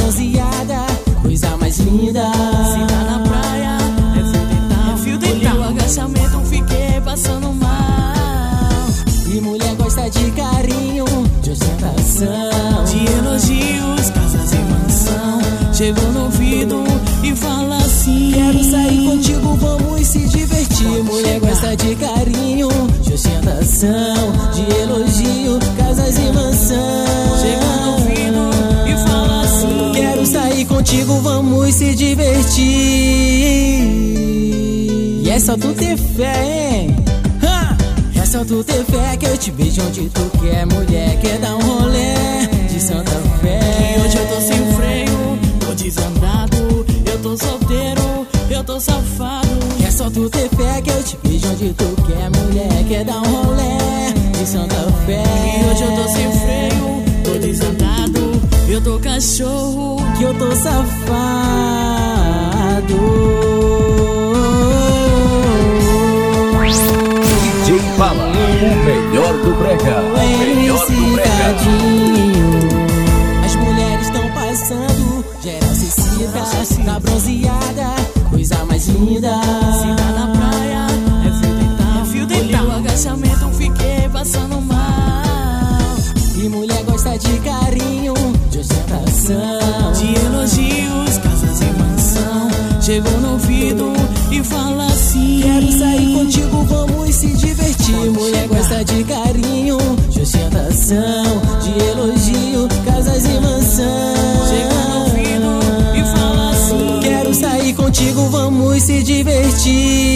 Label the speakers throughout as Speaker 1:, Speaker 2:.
Speaker 1: bronzeada, coisa mais linda.
Speaker 2: Se tá na praia, é fio dental. O agachamento fiquei passando mal.
Speaker 1: E mulher gosta de carinho, de ostentação,
Speaker 2: de elogios, casas e mansão. Chegou no ouvido e fala assim:
Speaker 1: quero sair contigo, vamos se divertir. Mulher gosta de carinho, de ostentação, de elogio, casas e mansão.
Speaker 2: Chegou no ouvido e fala assim:
Speaker 1: quero sair contigo, vamos se divertir. E é só tu ter fé, hein? É só tu ter fé que eu te beijo onde tu quer. Mulher quer dar um rolê de Santa Fé.
Speaker 2: E hoje eu tô sem freio, tô desandado. Eu tô solteiro, eu tô safado.
Speaker 1: É só tu ter fé que eu te beijo onde tu quer. Mulher quer dar um rolê de Santa Fé.
Speaker 2: E hoje eu tô sem freio, tô desandado. Eu tô cachorro,
Speaker 1: que eu tô safado.
Speaker 3: DJ Bala, o melhor do brega, o melhor do brega.
Speaker 1: As mulheres estão passando, geral se cita, tá bronzeada, coisa mais linda.
Speaker 2: Se tá na praia, é fio dental. O agachamento fiquei passando mal.
Speaker 1: E mulher gosta de carinho, de ostentação,
Speaker 2: de elogios, casas e mansão. Chegou no ouvido e fala assim:
Speaker 1: quero sair contigo, vamos se divertir. Mulher gosta de carinho, de ostentação, de elogio, casas e mansão.
Speaker 2: Chegou no ouvido e fala assim:
Speaker 1: quero sair contigo, vamos se divertir.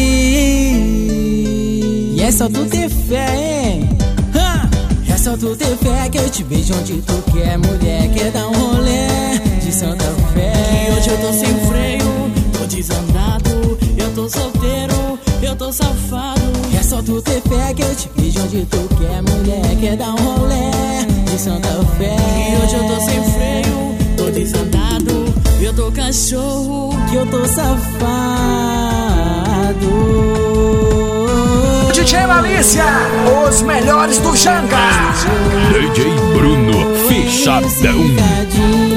Speaker 1: E é só tu ter fé, hein? É só tu ter fé que eu te beijo onde tu quer. Mulher quer dar um rolê de Santa Fé.
Speaker 2: E hoje eu tô sem freio, tô desandado. Eu tô solteiro, eu tô safado.
Speaker 1: É só tu ter fé que eu te beijo onde tu quer. Mulher quer dar um rolê de Santa Fé.
Speaker 2: E hoje eu tô sem freio, tô desandado. Eu tô cachorro,
Speaker 1: que eu tô safado.
Speaker 3: DJ Malícia, os melhores do Janga.
Speaker 4: DJ Bruno, fechadão.